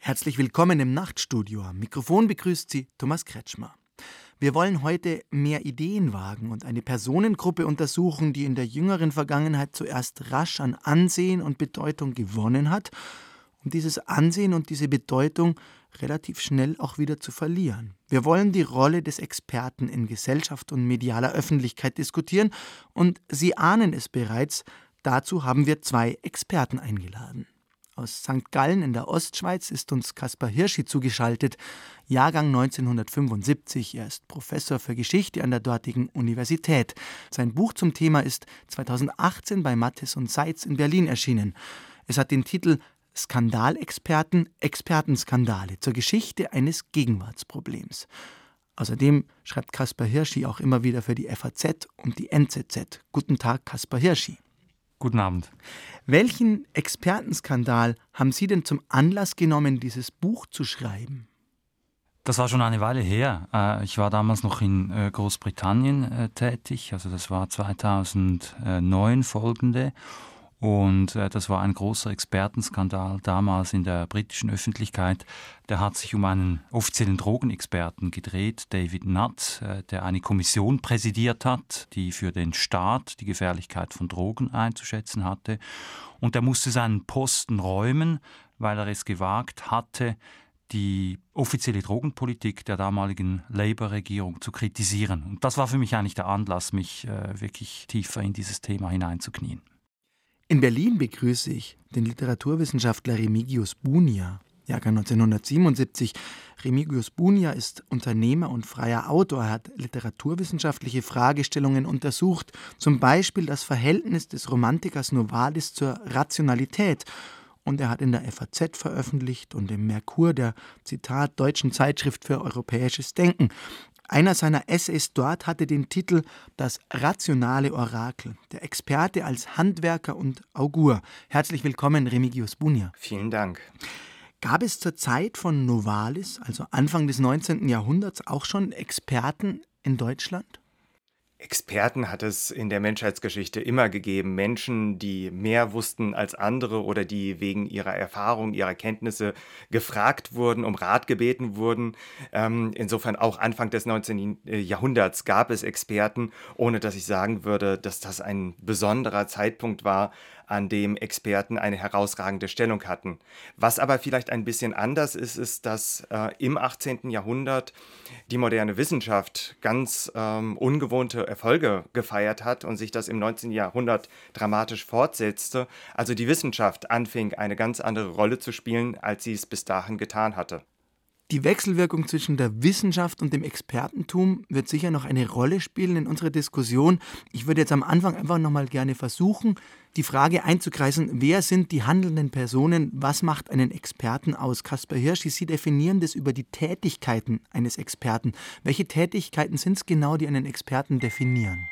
Herzlich willkommen im Nachtstudio. Am Mikrofon begrüßt Sie Thomas Kretschmer. Wir wollen heute mehr Ideen wagen und eine Personengruppe untersuchen, die in der jüngeren Vergangenheit zuerst rasch an Ansehen und Bedeutung gewonnen hat, um dieses Ansehen und diese Bedeutung relativ schnell auch wieder zu verlieren. Wir wollen die Rolle des Experten in Gesellschaft und medialer Öffentlichkeit diskutieren und Sie ahnen es bereits, dazu haben wir 2 Experten eingeladen. Aus St. Gallen in der Ostschweiz ist uns Kaspar Hirschi zugeschaltet, Jahrgang 1975. Er ist Professor für Geschichte an der dortigen Universität. Sein Buch zum Thema ist 2018 bei Matthes und Seitz in Berlin erschienen. Es hat den Titel Skandalexperten, Expertenskandale zur Geschichte eines Gegenwartsproblems. Außerdem schreibt Kaspar Hirschi auch immer wieder für die FAZ und die NZZ. Guten Tag, Kaspar Hirschi. Guten Abend. Welchen Expertenskandal haben Sie denn zum Anlass genommen, dieses Buch zu schreiben? Das war schon eine Weile her. Ich war damals noch in Großbritannien tätig, also das war 2009 folgende. Und das war ein großer Expertenskandal damals in der britischen Öffentlichkeit. Der hat sich um einen offiziellen Drogenexperten gedreht, David Nutt, der eine Kommission präsidiert hat, die für den Staat die Gefährlichkeit von Drogen einzuschätzen hatte. Und der musste seinen Posten räumen, weil er es gewagt hatte, die offizielle Drogenpolitik der damaligen Labour-Regierung zu kritisieren. Und das war für mich eigentlich der Anlass, mich wirklich tiefer in dieses Thema hineinzuknien. In Berlin begrüße ich den Literaturwissenschaftler Remigius Bunia, Jahrgang 1977. Remigius Bunia ist Unternehmer und freier Autor. Er hat literaturwissenschaftliche Fragestellungen untersucht, zum Beispiel das Verhältnis des Romantikers Novalis zur Rationalität. Und er hat in der FAZ veröffentlicht und im Merkur, der, Zitat, Deutschen Zeitschrift für europäisches Denken. Einer seiner Essays dort hatte den Titel »Das rationale Orakel«, der Experte als Handwerker und Augur. Herzlich willkommen, Remigius Bunia. Vielen Dank. Gab es zur Zeit von Novalis, also Anfang des 19. Jahrhunderts, auch schon Experten in Deutschland? Experten hat es in der Menschheitsgeschichte immer gegeben. Menschen, die mehr wussten als andere oder die wegen ihrer Erfahrung, ihrer Kenntnisse gefragt wurden, um Rat gebeten wurden. Insofern auch Anfang des 19. Jahrhunderts gab es Experten, ohne dass ich sagen würde, dass das ein besonderer Zeitpunkt war, an dem Experten eine herausragende Stellung hatten. Was aber vielleicht ein bisschen anders ist, ist, dass im 18. Jahrhundert die moderne Wissenschaft ganz ungewohnte Erfolge gefeiert hat und sich das im 19. Jahrhundert dramatisch fortsetzte. Also die Wissenschaft anfing, eine ganz andere Rolle zu spielen, als sie es bis dahin getan hatte. Die Wechselwirkung zwischen der Wissenschaft und dem Expertentum wird sicher noch eine Rolle spielen in unserer Diskussion. Ich würde jetzt am Anfang einfach noch mal gerne versuchen, die Frage einzukreisen, wer sind die handelnden Personen, was macht einen Experten aus? Kaspar Hirschi, Sie definieren das über die Tätigkeiten eines Experten. Welche Tätigkeiten sind es genau, die einen Experten definieren?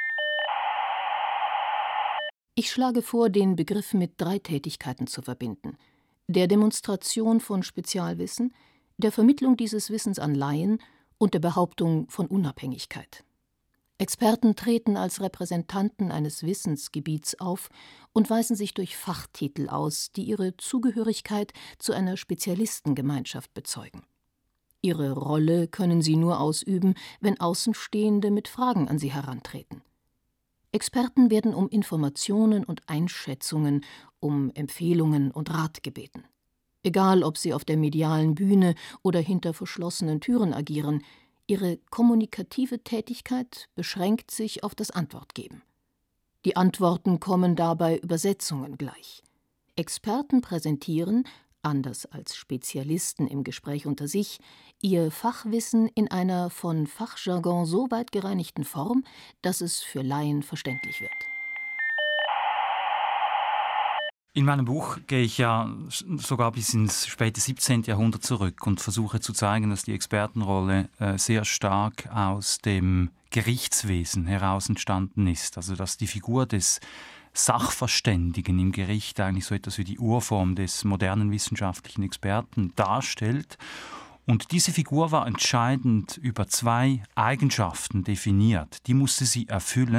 Ich schlage vor, den Begriff mit 3 Tätigkeiten zu verbinden: der Demonstration von Spezialwissen, der Vermittlung dieses Wissens an Laien und der Behauptung von Unabhängigkeit. Experten treten als Repräsentanten eines Wissensgebiets auf und weisen sich durch Fachtitel aus, die ihre Zugehörigkeit zu einer Spezialistengemeinschaft bezeugen. Ihre Rolle können sie nur ausüben, wenn Außenstehende mit Fragen an sie herantreten. Experten werden um Informationen und Einschätzungen, um Empfehlungen und Rat gebeten. Egal, ob sie auf der medialen Bühne oder hinter verschlossenen Türen agieren, ihre kommunikative Tätigkeit beschränkt sich auf das Antwortgeben. Die Antworten kommen dabei Übersetzungen gleich. Experten präsentieren, anders als Spezialisten im Gespräch unter sich, ihr Fachwissen in einer von Fachjargon so weit gereinigten Form, dass es für Laien verständlich wird. In meinem Buch gehe ich ja sogar bis ins späte 17. Jahrhundert zurück und versuche zu zeigen, dass die Expertenrolle sehr stark aus dem Gerichtswesen heraus entstanden ist. Also dass die Figur des Sachverständigen im Gericht eigentlich so etwas wie die Urform des modernen wissenschaftlichen Experten darstellt. Und diese Figur war entscheidend über 2 Eigenschaften definiert. Die musste sie erfüllen,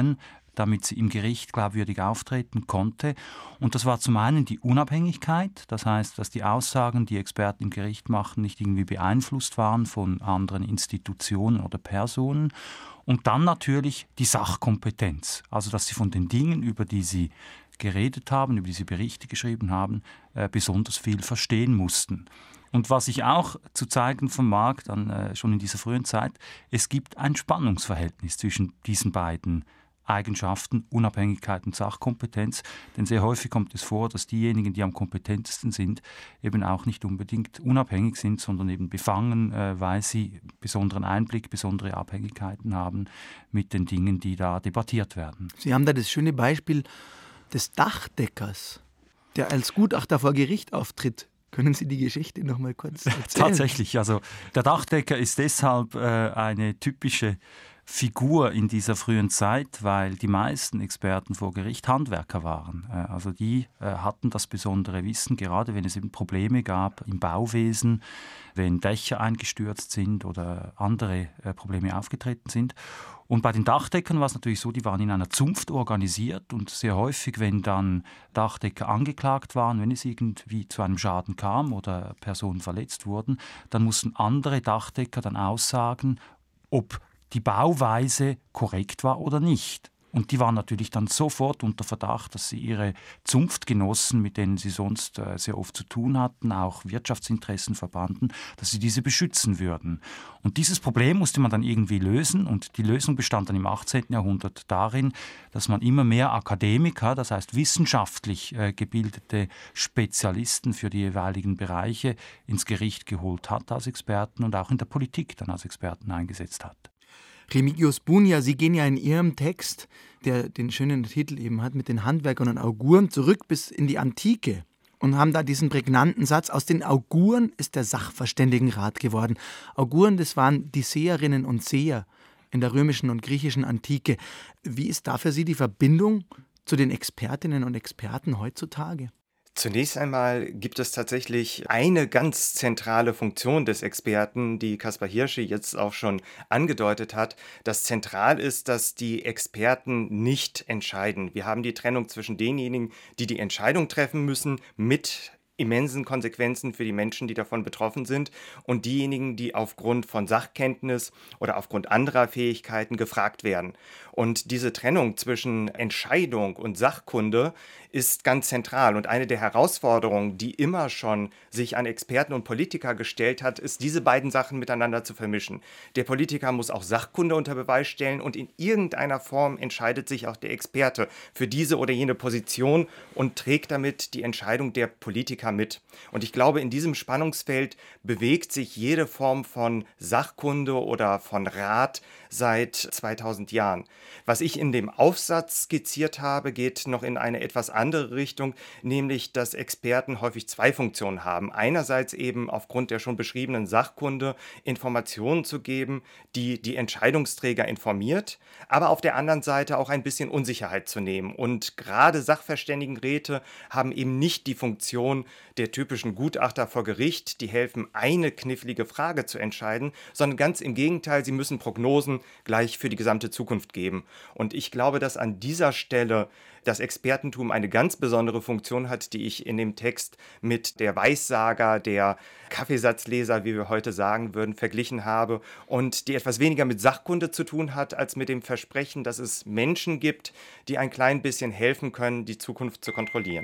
damit sie im Gericht glaubwürdig auftreten konnte. Und das war zum einen die Unabhängigkeit, das heißt, dass die Aussagen, die Experten im Gericht machen, nicht irgendwie beeinflusst waren von anderen Institutionen oder Personen. Und dann natürlich die Sachkompetenz, also dass sie von den Dingen, über die sie geredet haben, über die sie Berichte geschrieben haben, besonders viel verstehen mussten. Und was ich auch zu zeigen vermag, dann schon in dieser frühen Zeit, es gibt ein Spannungsverhältnis zwischen diesen beiden Eigenschaften, Unabhängigkeit und Sachkompetenz. Denn sehr häufig kommt es vor, dass diejenigen, die am kompetentesten sind, eben auch nicht unbedingt unabhängig sind, sondern eben befangen, weil sie besonderen Einblick, besondere Abhängigkeiten haben mit den Dingen, die da debattiert werden. Sie haben da das schöne Beispiel des Dachdeckers, der als Gutachter vor Gericht auftritt. Können Sie die Geschichte noch mal kurz erzählen? Tatsächlich, also der Dachdecker ist deshalb eine typische Figur in dieser frühen Zeit, weil die meisten Experten vor Gericht Handwerker waren. Also die hatten das besondere Wissen, gerade wenn es eben Probleme gab im Bauwesen, wenn Dächer eingestürzt sind oder andere Probleme aufgetreten sind. Und bei den Dachdeckern war es natürlich so, die waren in einer Zunft organisiert und sehr häufig, wenn dann Dachdecker angeklagt waren, wenn es irgendwie zu einem Schaden kam oder Personen verletzt wurden, dann mussten andere Dachdecker dann aussagen, ob die Bauweise korrekt war oder nicht. Und die waren natürlich dann sofort unter Verdacht, dass sie ihre Zunftgenossen, mit denen sie sonst sehr oft zu tun hatten, auch Wirtschaftsinteressen verbanden, dass sie diese beschützen würden. Und dieses Problem musste man dann irgendwie lösen. Und die Lösung bestand dann im 18. Jahrhundert darin, dass man immer mehr Akademiker, das heißt wissenschaftlich gebildete Spezialisten für die jeweiligen Bereiche ins Gericht geholt hat als Experten und auch in der Politik dann als Experten eingesetzt hat. Remigius Bunia, Sie gehen ja in Ihrem Text, der den schönen Titel eben hat, mit den Handwerkern und Auguren zurück bis in die Antike und haben da diesen prägnanten Satz, aus den Auguren ist der Sachverständigenrat geworden. Auguren, das waren die Seherinnen und Seher in der römischen und griechischen Antike. Wie ist da für Sie die Verbindung zu den Expertinnen und Experten heutzutage? Zunächst einmal gibt es tatsächlich eine ganz zentrale Funktion des Experten, die Kaspar Hirschi jetzt auch schon angedeutet hat. Das zentral ist, dass die Experten nicht entscheiden. Wir haben die Trennung zwischen denjenigen, die die Entscheidung treffen müssen, mit immensen Konsequenzen für die Menschen, die davon betroffen sind, und diejenigen, die aufgrund von Sachkenntnis oder aufgrund anderer Fähigkeiten gefragt werden. Und diese Trennung zwischen Entscheidung und Sachkunde ist ganz zentral. Und eine der Herausforderungen, die immer schon sich an Experten und Politiker gestellt hat, ist, diese beiden Sachen miteinander zu vermischen. Der Politiker muss auch Sachkunde unter Beweis stellen und in irgendeiner Form entscheidet sich auch der Experte für diese oder jene Position und trägt damit die Entscheidung der Politiker mit. Und ich glaube, in diesem Spannungsfeld bewegt sich jede Form von Sachkunde oder von Rat seit 2000 Jahren. Was ich in dem Aufsatz skizziert habe, geht noch in eine etwas andere Richtung, nämlich dass Experten häufig zwei Funktionen haben. Einerseits eben aufgrund der schon beschriebenen Sachkunde Informationen zu geben, die die Entscheidungsträger informiert, aber auf der anderen Seite auch ein bisschen Unsicherheit zu nehmen. Und gerade Sachverständigenräte haben eben nicht die Funktion der typischen Gutachter vor Gericht, die helfen, eine knifflige Frage zu entscheiden, sondern ganz im Gegenteil, sie müssen Prognosen gleich für die gesamte Zukunft geben. Und ich glaube, dass an dieser Stelle das Expertentum eine ganz besondere Funktion hat, die ich in dem Text mit der Weissager, der Kaffeesatzleser, wie wir heute sagen würden, verglichen habe und die etwas weniger mit Sachkunde zu tun hat, als mit dem Versprechen, dass es Menschen gibt, die ein klein bisschen helfen können, die Zukunft zu kontrollieren.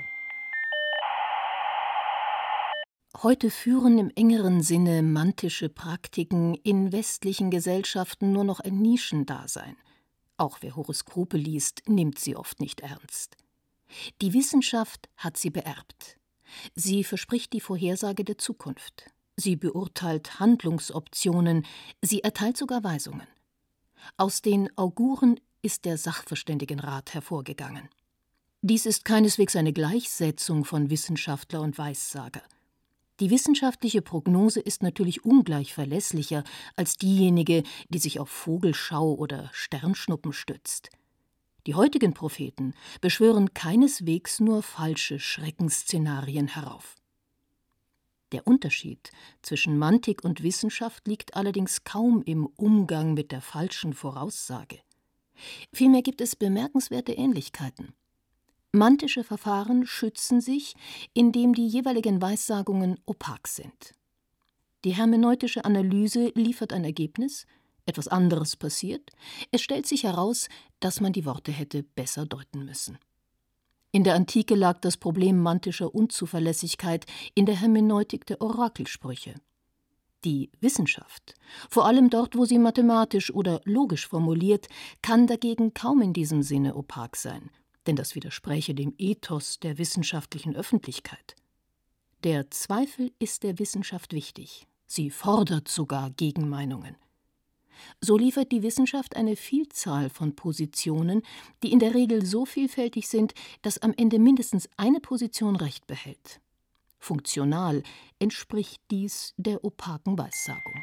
Heute führen im engeren Sinne mantische Praktiken in westlichen Gesellschaften nur noch ein Nischendasein. Auch wer Horoskope liest, nimmt sie oft nicht ernst. Die Wissenschaft hat sie beerbt. Sie verspricht die Vorhersage der Zukunft. Sie beurteilt Handlungsoptionen. Sie erteilt sogar Weisungen. Aus den Auguren ist der Sachverständigenrat hervorgegangen. Dies ist keineswegs eine Gleichsetzung von Wissenschaftler und Weissager. Die wissenschaftliche Prognose ist natürlich ungleich verlässlicher als diejenige, die sich auf Vogelschau oder Sternschnuppen stützt. Die heutigen Propheten beschwören keineswegs nur falsche Schreckensszenarien herauf. Der Unterschied zwischen Mantik und Wissenschaft liegt allerdings kaum im Umgang mit der falschen Voraussage. Vielmehr gibt es bemerkenswerte Ähnlichkeiten. Mantische Verfahren schützen sich, indem die jeweiligen Weissagungen opak sind. Die hermeneutische Analyse liefert ein Ergebnis, etwas anderes passiert, es stellt sich heraus, dass man die Worte hätte besser deuten müssen. In der Antike lag das Problem mantischer Unzuverlässigkeit in der Hermeneutik der Orakelsprüche. Die Wissenschaft, vor allem dort, wo sie mathematisch oder logisch formuliert, kann dagegen kaum in diesem Sinne opak sein, denn das widerspräche dem Ethos der wissenschaftlichen Öffentlichkeit. Der Zweifel ist der Wissenschaft wichtig, sie fordert sogar Gegenmeinungen. So liefert die Wissenschaft eine Vielzahl von Positionen, die in der Regel so vielfältig sind, dass am Ende mindestens eine Position Recht behält. Funktional entspricht dies der opaken Weissagung.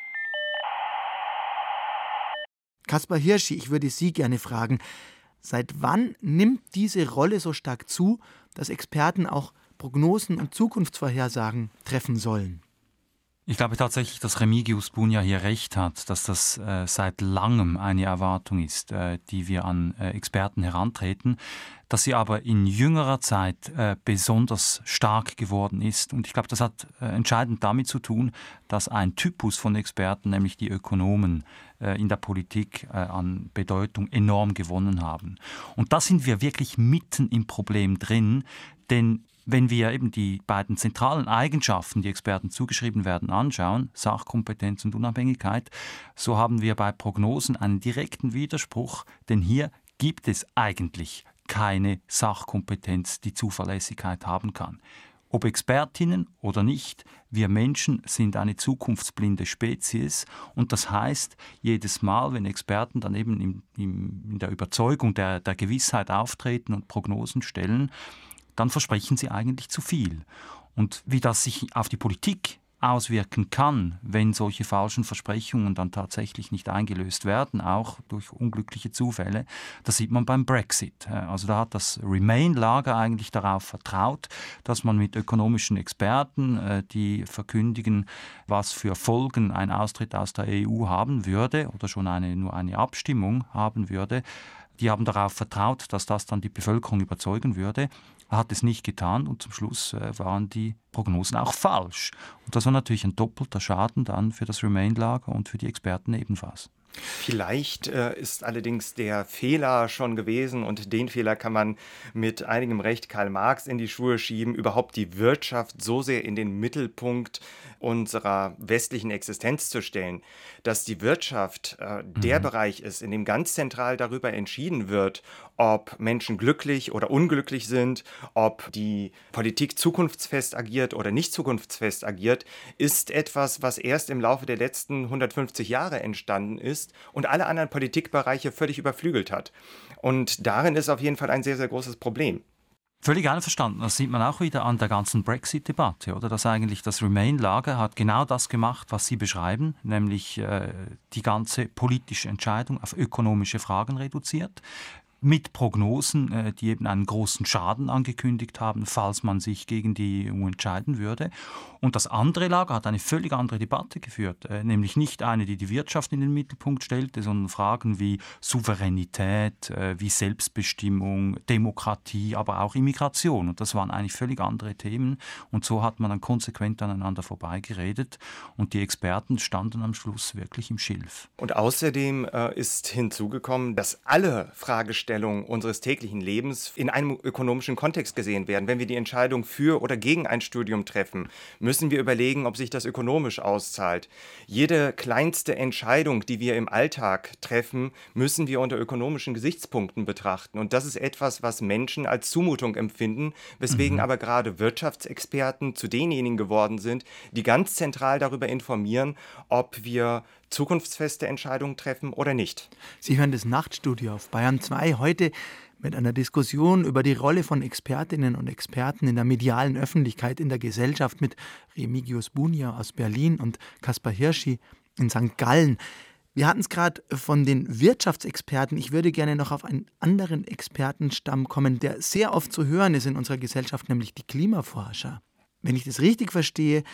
Kaspar Hirschi, ich würde Sie gerne fragen, seit wann nimmt diese Rolle so stark zu, dass Experten auch Prognosen und Zukunftsvorhersagen treffen sollen? Ich glaube tatsächlich, dass Remigius Bunja hier recht hat, dass das seit langem eine Erwartung ist, die wir an Experten herantreten, dass sie aber in jüngerer Zeit besonders stark geworden ist. Und ich glaube, das hat entscheidend damit zu tun, dass ein Typus von Experten, nämlich die Ökonomen, in der Politik an Bedeutung enorm gewonnen haben. Und da sind wir wirklich mitten im Problem drin, denn wenn wir eben die beiden zentralen Eigenschaften, die Experten zugeschrieben werden, anschauen, Sachkompetenz und Unabhängigkeit, so haben wir bei Prognosen einen direkten Widerspruch, denn hier gibt es eigentlich keine Sachkompetenz, die Zuverlässigkeit haben kann. Ob Expertinnen oder nicht, wir Menschen sind eine zukunftsblinde Spezies und das heißt, jedes Mal, wenn Experten dann eben in der Überzeugung der Gewissheit auftreten und Prognosen stellen, dann versprechen sie eigentlich zu viel. Und wie das sich auf die Politik auswirken kann, wenn solche falschen Versprechungen dann tatsächlich nicht eingelöst werden, auch durch unglückliche Zufälle, das sieht man beim Brexit. Also da hat das Remain-Lager eigentlich darauf vertraut, dass man mit ökonomischen Experten, die verkündigen, was für Folgen ein Austritt aus der EU haben würde oder schon nur eine Abstimmung haben würde, die haben darauf vertraut, dass das dann die Bevölkerung überzeugen würde. Hat es nicht getan und zum Schluss waren die Prognosen auch falsch. Und das war natürlich ein doppelter Schaden dann für das Remain-Lager und für die Experten ebenfalls. Vielleicht ist allerdings der Fehler schon gewesen und den Fehler kann man mit einigem Recht Karl Marx in die Schuhe schieben, überhaupt die Wirtschaft so sehr in den Mittelpunkt unserer westlichen Existenz zu stellen, dass die Wirtschaft der Bereich ist, in dem ganz zentral darüber entschieden wird, ob Menschen glücklich oder unglücklich sind, ob die Politik zukunftsfest agiert oder nicht zukunftsfest agiert, ist etwas, was erst im Laufe der letzten 150 Jahre entstanden ist und alle anderen Politikbereiche völlig überflügelt hat. Und darin ist auf jeden Fall ein sehr, sehr großes Problem. Völlig einverstanden. Das sieht man auch wieder an der ganzen Brexit-Debatte, oder? Dass eigentlich das Remain-Lager hat genau das gemacht, was Sie beschreiben, nämlich die ganze politische Entscheidung auf ökonomische Fragen reduziert. Mit Prognosen, die eben einen großen Schaden angekündigt haben, falls man sich gegen die EU entscheiden würde. Und das andere Lager hat eine völlig andere Debatte geführt, nämlich nicht eine, die die Wirtschaft in den Mittelpunkt stellte, sondern Fragen wie Souveränität, wie Selbstbestimmung, Demokratie, aber auch Immigration. Und das waren eigentlich völlig andere Themen. Und so hat man dann konsequent aneinander vorbeigeredet und die Experten standen am Schluss wirklich im Schilf. Und außerdem ist hinzugekommen, dass alle Fragestellungen unseres täglichen Lebens in einem ökonomischen Kontext gesehen werden. Wenn wir die Entscheidung für oder gegen ein Studium treffen, müssen wir überlegen, ob sich das ökonomisch auszahlt. Jede kleinste Entscheidung, die wir im Alltag treffen, müssen wir unter ökonomischen Gesichtspunkten betrachten. Und das ist etwas, was Menschen als Zumutung empfinden, weswegen aber gerade Wirtschaftsexperten zu denjenigen geworden sind, die ganz zentral darüber informieren, ob wir zukunftsfeste Entscheidungen treffen oder nicht. Sie hören das Nachtstudio auf Bayern 2 heute mit einer Diskussion über die Rolle von Expertinnen und Experten in der medialen Öffentlichkeit, in der Gesellschaft mit Remigius Bunja aus Berlin und Kaspar Hirschi in St. Gallen. Wir hatten es gerade von den Wirtschaftsexperten. Ich würde gerne noch auf einen anderen Expertenstamm kommen, der sehr oft zu hören ist in unserer Gesellschaft, nämlich die Klimaforscher. Wenn ich das richtig verstehe,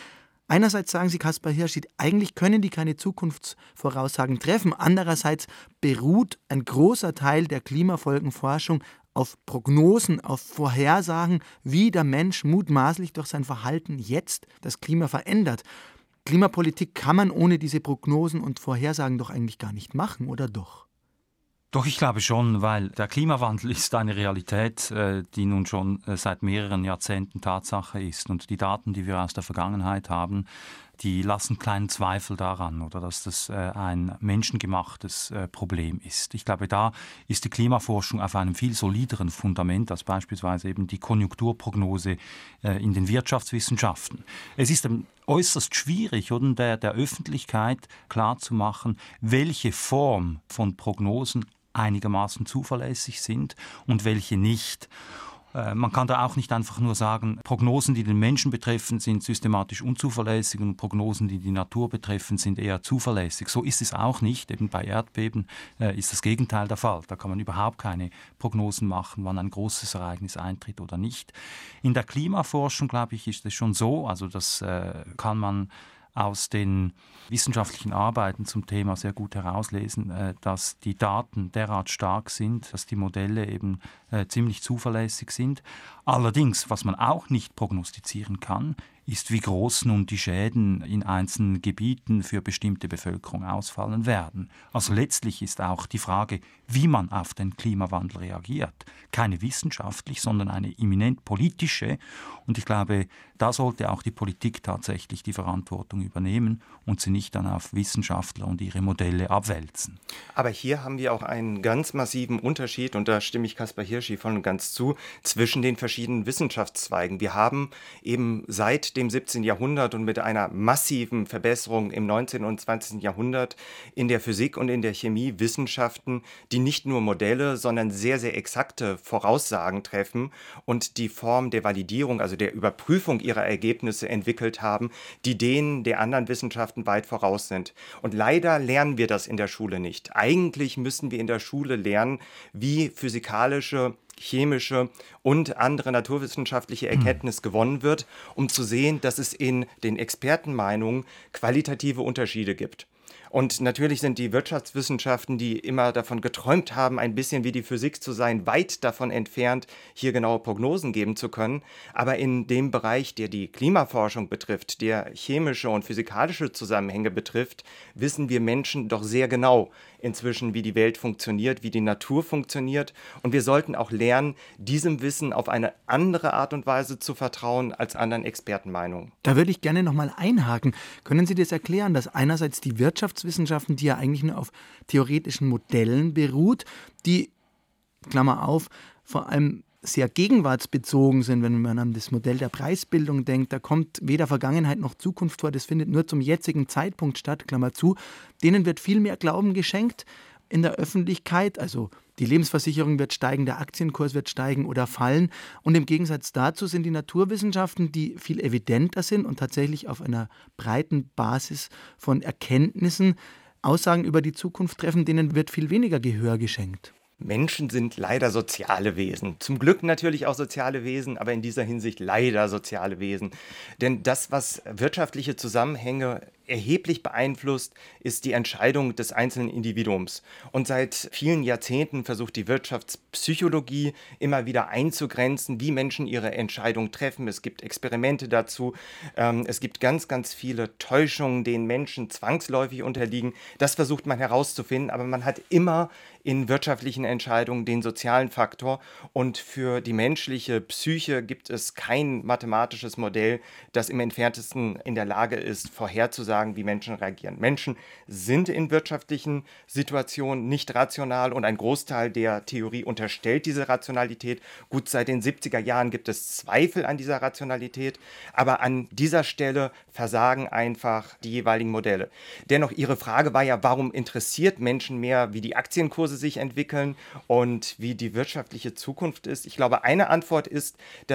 Einerseits sagen Sie, Kaspar Hirschi, eigentlich können die keine Zukunftsvoraussagen treffen. Andererseits beruht ein großer Teil der Klimafolgenforschung auf Prognosen, auf Vorhersagen, wie der Mensch mutmaßlich durch sein Verhalten jetzt das Klima verändert. Klimapolitik kann man ohne diese Prognosen und Vorhersagen doch eigentlich gar nicht machen, oder doch? Doch, ich glaube schon, weil der Klimawandel ist eine Realität, die nun schon seit mehreren Jahrzehnten Tatsache ist. Und die Daten, die wir aus der Vergangenheit haben, die lassen keinen Zweifel daran, oder dass das ein menschengemachtes Problem ist. Ich glaube, da ist die Klimaforschung auf einem viel solideren Fundament als beispielsweise eben die Konjunkturprognose in den Wirtschaftswissenschaften. Es ist äußerst schwierig, oder, der Öffentlichkeit klarzumachen, welche Form von Prognosen einigermaßen zuverlässig sind und welche nicht. Man kann da auch nicht einfach nur sagen, Prognosen, die den Menschen betreffen, sind systematisch unzuverlässig und Prognosen, die die Natur betreffen, sind eher zuverlässig. So ist es auch nicht. Eben bei Erdbeben ist das Gegenteil der Fall. Da kann man überhaupt keine Prognosen machen, wann ein großes Ereignis eintritt oder nicht. In der Klimaforschung, glaube ich, ist es schon so, also das kann man aus den wissenschaftlichen Arbeiten zum Thema sehr gut herauslesen, dass die Daten derart stark sind, dass die Modelle eben ziemlich zuverlässig sind. Allerdings, was man auch nicht prognostizieren kann, ist, wie groß nun die Schäden in einzelnen Gebieten für bestimmte Bevölkerung ausfallen werden. Also letztlich ist auch die Frage, wie man auf den Klimawandel reagiert, keine wissenschaftlich, sondern eine eminent politische. Und ich glaube, da sollte auch die Politik tatsächlich die Verantwortung übernehmen und sie nicht dann auf Wissenschaftler und ihre Modelle abwälzen. Aber hier haben wir auch einen ganz massiven Unterschied, und da stimme ich Kaspar Hirschi voll und ganz zu, zwischen den verschiedenen Wissenschaftszweigen. Wir haben eben seit dem 17. Jahrhundert und mit einer massiven Verbesserung im 19. und 20. Jahrhundert in der Physik und in der Chemie Wissenschaften, die nicht nur Modelle, sondern sehr, sehr exakte Voraussagen treffen und die Form der Validierung, also der Überprüfung ihrer Ergebnisse entwickelt haben, die denen der anderen Wissenschaften weit voraus sind. Und leider lernen wir das in der Schule nicht. Eigentlich müssen wir in der Schule lernen, wie physikalische, chemische und andere naturwissenschaftliche Erkenntnis gewonnen wird, um zu sehen, dass es in den Expertenmeinungen qualitative Unterschiede gibt. Und natürlich sind die Wirtschaftswissenschaften, die immer davon geträumt haben, ein bisschen wie die Physik zu sein, weit davon entfernt, hier genaue Prognosen geben zu können. Aber in dem Bereich, der die Klimaforschung betrifft, der chemische und physikalische Zusammenhänge betrifft, wissen wir Menschen doch sehr genau inzwischen, wie die Welt funktioniert, wie die Natur funktioniert. Und wir sollten auch lernen, diesem Wissen auf eine andere Art und Weise zu vertrauen als anderen Expertenmeinungen. Da würde ich gerne noch mal einhaken. Können Sie das erklären, dass einerseits die Wirtschaftswissenschaften, die ja eigentlich nur auf theoretischen Modellen beruht, die, Klammer auf, vor allem sehr gegenwartsbezogen sind, wenn man an das Modell der Preisbildung denkt, da kommt weder Vergangenheit noch Zukunft vor, das findet nur zum jetzigen Zeitpunkt statt, Klammer zu, denen wird viel mehr Glauben geschenkt in der Öffentlichkeit, also die Lebensversicherung wird steigen, der Aktienkurs wird steigen oder fallen, und im Gegensatz dazu sind die Naturwissenschaften, die viel evidenter sind und tatsächlich auf einer breiten Basis von Erkenntnissen Aussagen über die Zukunft treffen, denen wird viel weniger Gehör geschenkt. Menschen sind leider soziale Wesen. Zum Glück natürlich auch soziale Wesen, aber in dieser Hinsicht leider soziale Wesen. Denn das, was wirtschaftliche Zusammenhänge erheblich beeinflusst, ist die Entscheidung des einzelnen Individuums. Und seit vielen Jahrzehnten versucht die Wirtschaftspsychologie immer wieder einzugrenzen, wie Menschen ihre Entscheidung treffen. Es gibt Experimente dazu. Es gibt ganz, ganz viele Täuschungen, denen Menschen zwangsläufig unterliegen. Das versucht man herauszufinden, aber man hat immer in wirtschaftlichen Entscheidungen den sozialen Faktor. Und für die menschliche Psyche gibt es kein mathematisches Modell, das im Entferntesten in der Lage ist, vorherzusagen, wie Menschen reagieren. Menschen sind in wirtschaftlichen Situationen nicht rational und ein Großteil der Theorie unterstellt diese Rationalität. Gut, seit den 70er Jahren gibt es Zweifel an dieser Rationalität, aber an dieser Stelle versagen einfach die jeweiligen Modelle. Dennoch, Ihre Frage war ja, warum interessiert Menschen mehr, wie die Aktienkurse sich entwickeln und wie die wirtschaftliche Zukunft ist? Ich glaube, eine Antwort ist, dass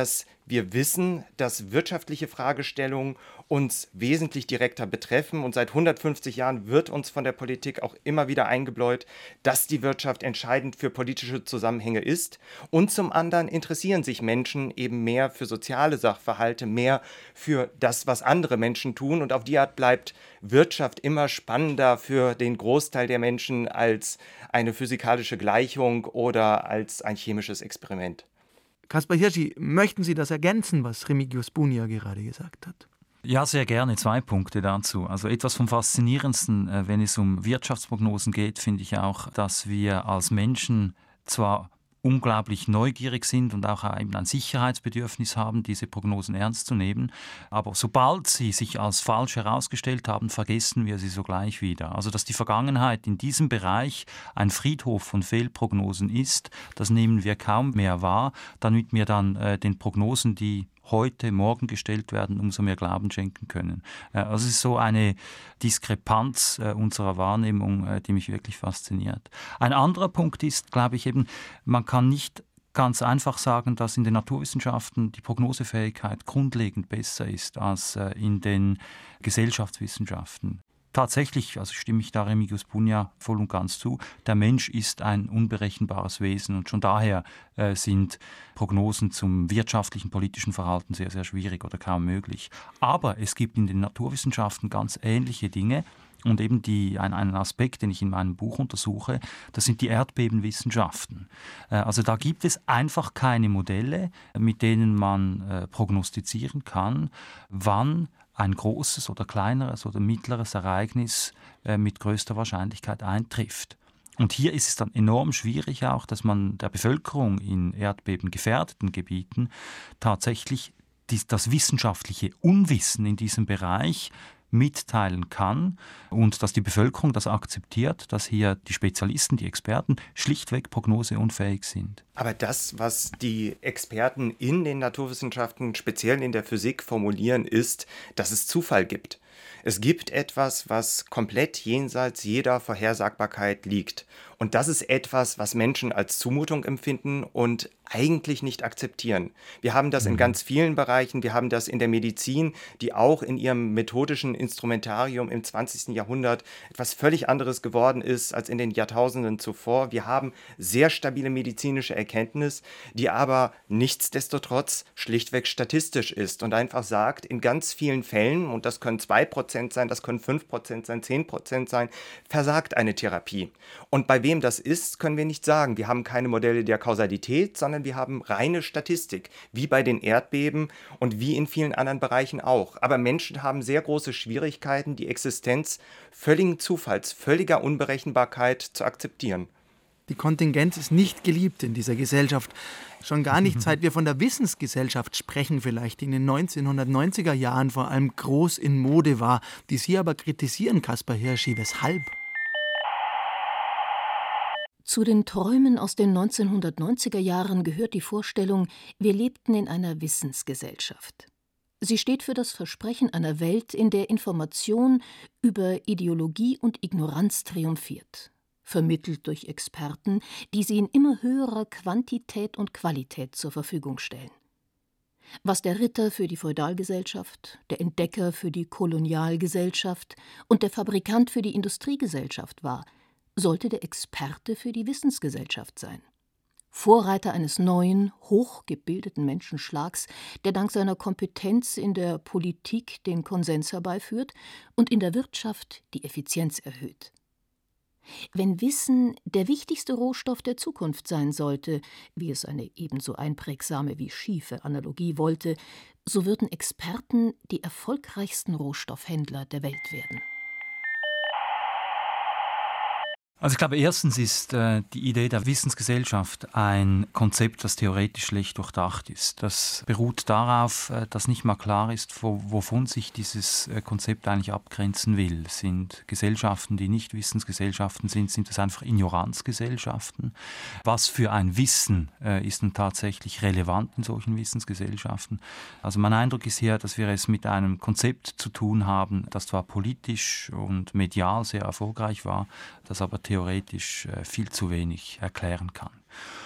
Wir wissen, dass wirtschaftliche Fragestellungen uns wesentlich direkter betreffen und seit 150 Jahren wird uns von der Politik auch immer wieder eingebläut, dass die Wirtschaft entscheidend für politische Zusammenhänge ist. Und zum anderen interessieren sich Menschen eben mehr für soziale Sachverhalte, mehr für das, was andere Menschen tun. Und auf die Art bleibt Wirtschaft immer spannender für den Großteil der Menschen als eine physikalische Gleichung oder als ein chemisches Experiment. Kaspar Hirschi, möchten Sie das ergänzen, was Remigius Bunia gerade gesagt hat? Ja, sehr gerne. 2 Punkte dazu. Also etwas vom Faszinierendsten, wenn es um Wirtschaftsprognosen geht, finde ich auch, dass wir als Menschen zwar unglaublich neugierig sind und auch eben ein Sicherheitsbedürfnis haben, diese Prognosen ernst zu nehmen. Aber sobald sie sich als falsch herausgestellt haben, vergessen wir sie sogleich wieder. Also dass die Vergangenheit in diesem Bereich ein Friedhof von Fehlprognosen ist, das nehmen wir kaum mehr wahr, damit wir dann den Prognosen, die heute, morgen gestellt werden, umso mehr Glauben schenken können. Also es ist so eine Diskrepanz unserer Wahrnehmung, die mich wirklich fasziniert. Ein anderer Punkt ist, glaube ich, eben, man kann nicht ganz einfach sagen, dass in den Naturwissenschaften die Prognosefähigkeit grundlegend besser ist als in den Gesellschaftswissenschaften. Tatsächlich, also stimme ich da Remigius Bunia voll und ganz zu, der Mensch ist ein unberechenbares Wesen und schon daher sind Prognosen zum wirtschaftlichen, politischen Verhalten sehr, sehr schwierig oder kaum möglich. Aber es gibt in den Naturwissenschaften ganz ähnliche Dinge und eben einen Aspekt, den ich in meinem Buch untersuche, das sind die Erdbebenwissenschaften. Also da gibt es einfach keine Modelle, mit denen man prognostizieren kann, wann ein großes oder kleineres oder mittleres Ereignis mit größter Wahrscheinlichkeit eintrifft. Und hier ist es dann enorm schwierig auch, dass man der Bevölkerung in erdbebengefährdeten Gebieten tatsächlich das wissenschaftliche Unwissen in diesem Bereich mitteilen kann und dass die Bevölkerung das akzeptiert, dass hier die Spezialisten, die Experten schlichtweg prognoseunfähig sind. Aber das, was die Experten in den Naturwissenschaften, speziell in der Physik, formulieren, ist, dass es Zufall gibt. Es gibt etwas, was komplett jenseits jeder Vorhersagbarkeit liegt. Und das ist etwas, was Menschen als Zumutung empfinden und eigentlich nicht akzeptieren. Wir haben das in ganz vielen Bereichen. Wir haben das in der Medizin, die auch in ihrem methodischen Instrumentarium im 20. Jahrhundert etwas völlig anderes geworden ist als in den Jahrtausenden zuvor. Wir haben sehr stabile medizinische Erkenntnis, die aber nichtsdestotrotz schlichtweg statistisch ist und einfach sagt, in ganz vielen Fällen, und das können 2% sein, das können 5% sein, 10% sein, versagt eine Therapie. Und bei wem das ist, können wir nicht sagen. Wir haben keine Modelle der Kausalität, sondern wir haben reine Statistik, wie bei den Erdbeben und wie in vielen anderen Bereichen auch. Aber Menschen haben sehr große Schwierigkeiten, die Existenz völligen Zufalls, völliger Unberechenbarkeit zu akzeptieren. Die Kontingenz ist nicht geliebt in dieser Gesellschaft. Schon gar nicht, seit wir von der Wissensgesellschaft sprechen, vielleicht, die in den 1990er Jahren vor allem groß in Mode war, die Sie aber kritisieren, Kaspar Hirschi. Weshalb? Zu den Träumen aus den 1990er Jahren gehört die Vorstellung, wir lebten in einer Wissensgesellschaft. Sie steht für das Versprechen einer Welt, in der Information über Ideologie und Ignoranz triumphiert, vermittelt durch Experten, die sie in immer höherer Quantität und Qualität zur Verfügung stellen. Was der Ritter für die Feudalgesellschaft, der Entdecker für die Kolonialgesellschaft und der Fabrikant für die Industriegesellschaft war, sollte der Experte für die Wissensgesellschaft sein. Vorreiter eines neuen, hochgebildeten Menschenschlags, der dank seiner Kompetenz in der Politik den Konsens herbeiführt und in der Wirtschaft die Effizienz erhöht. Wenn Wissen der wichtigste Rohstoff der Zukunft sein sollte, wie es eine ebenso einprägsame wie schiefe Analogie wollte, so würden Experten die erfolgreichsten Rohstoffhändler der Welt werden. Also ich glaube, erstens ist die Idee der Wissensgesellschaft ein Konzept, das theoretisch schlecht durchdacht ist. Das beruht darauf, dass nicht mal klar ist, wovon sich dieses Konzept eigentlich abgrenzen will. Sind Gesellschaften, die nicht Wissensgesellschaften sind es einfach Ignoranzgesellschaften? Was für ein Wissen ist denn tatsächlich relevant in solchen Wissensgesellschaften? Also mein Eindruck ist hier, dass wir es mit einem Konzept zu tun haben, das zwar politisch und medial sehr erfolgreich war, das aber theoretisch viel zu wenig erklären kann.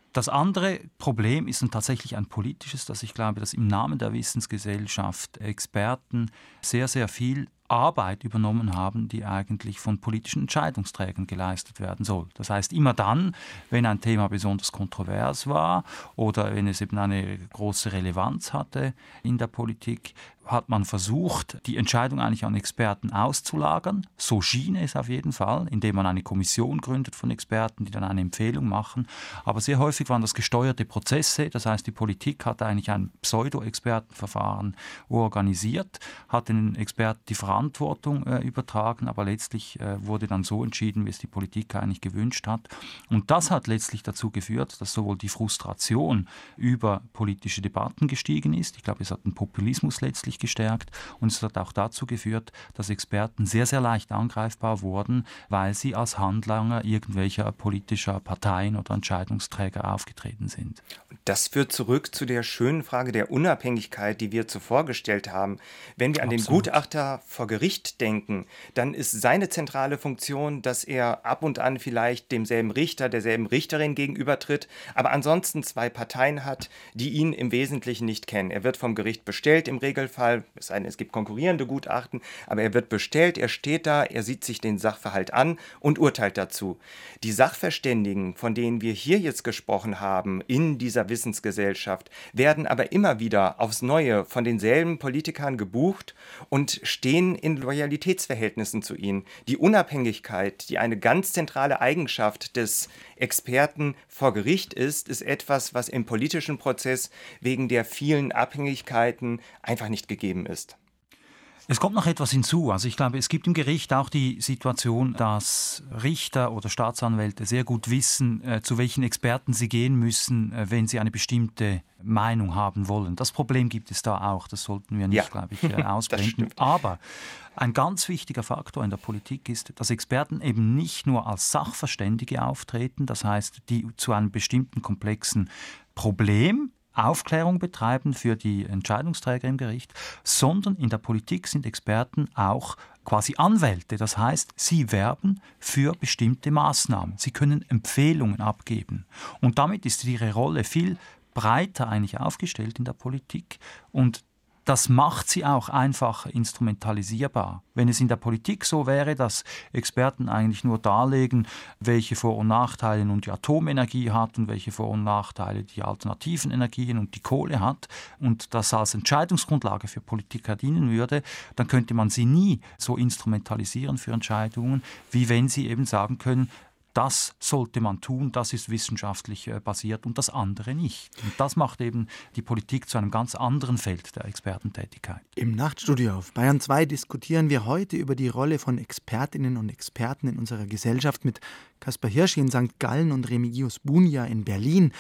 Das andere Problem ist dann tatsächlich ein politisches, dass ich glaube, dass im Namen der Wissensgesellschaft Experten sehr, sehr viel Arbeit übernommen haben, die eigentlich von politischen Entscheidungsträgern geleistet werden soll. Das heißt, immer dann, wenn ein Thema besonders kontrovers war oder wenn es eben eine große Relevanz hatte in der Politik, hat man versucht, die Entscheidung eigentlich an Experten auszulagern. So schien es auf jeden Fall, indem man eine Kommission gründet von Experten, die dann eine Empfehlung machen. Aber sehr häufig waren das gesteuerte Prozesse. Das heißt, die Politik hat eigentlich ein Pseudo-Expertenverfahren organisiert, hat den Experten die Verantwortung übertragen, aber letztlich wurde dann so entschieden, wie es die Politik eigentlich gewünscht hat. Und das hat letztlich dazu geführt, dass sowohl die Frustration über politische Debatten gestiegen ist. Ich glaube, es hat den Populismus letztlich gestärkt und es hat auch dazu geführt, dass Experten sehr, sehr leicht angreifbar wurden, weil sie als Handlanger irgendwelcher politischer Parteien oder Entscheidungsträger aufgetreten sind. Das führt zurück zu der schönen Frage der Unabhängigkeit, die wir zuvor gestellt haben. Wenn wir an den Gutachter vor Gericht denken, dann ist seine zentrale Funktion, dass er ab und an vielleicht demselben Richter, derselben Richterin gegenübertritt, aber ansonsten zwei Parteien hat, die ihn im Wesentlichen nicht kennen. Er wird vom Gericht bestellt im Regelfall, es sei denn, es gibt konkurrierende Gutachten, aber er wird bestellt, er steht da, er sieht sich den Sachverhalt an und urteilt dazu. Die Sachverständigen, von denen wir hier jetzt gesprochen haben, in dieser Wissensgesellschaft, werden aber immer wieder aufs Neue von denselben Politikern gebucht und stehen in Loyalitätsverhältnissen zu ihnen. Die Unabhängigkeit, die eine ganz zentrale Eigenschaft des Experten vor Gericht ist etwas, was im politischen Prozess wegen der vielen Abhängigkeiten einfach nicht gegeben ist. Es kommt noch etwas hinzu. Also ich glaube, es gibt im Gericht auch die Situation, dass Richter oder Staatsanwälte sehr gut wissen, zu welchen Experten sie gehen müssen, wenn sie eine bestimmte Meinung haben wollen. Das Problem gibt es da auch. Das sollten wir nicht, glaube ich, ausblenden. Aber ein ganz wichtiger Faktor in der Politik ist, dass Experten eben nicht nur als Sachverständige auftreten, das heißt, die zu einem bestimmten komplexen Problem Aufklärung betreiben für die Entscheidungsträger im Gericht, sondern in der Politik sind Experten auch quasi Anwälte. Das heißt, sie werben für bestimmte Maßnahmen. Sie können Empfehlungen abgeben. Und damit ist ihre Rolle viel breiter eigentlich aufgestellt in der Politik und das macht sie auch einfach instrumentalisierbar. Wenn es in der Politik so wäre, dass Experten eigentlich nur darlegen, welche Vor- und Nachteile nun die Atomenergie hat und welche Vor- und Nachteile die alternativen Energien und die Kohle hat und das als Entscheidungsgrundlage für Politiker dienen würde, dann könnte man sie nie so instrumentalisieren für Entscheidungen, wie wenn sie eben sagen können, das sollte man tun, das ist wissenschaftlich basiert und das andere nicht. Und das macht eben die Politik zu einem ganz anderen Feld der Expertentätigkeit. Im Nachtstudio auf Bayern 2 diskutieren wir heute über die Rolle von Expertinnen und Experten in unserer Gesellschaft mit Kaspar Hirschi in St. Gallen und Remigius Bunja in Berlin.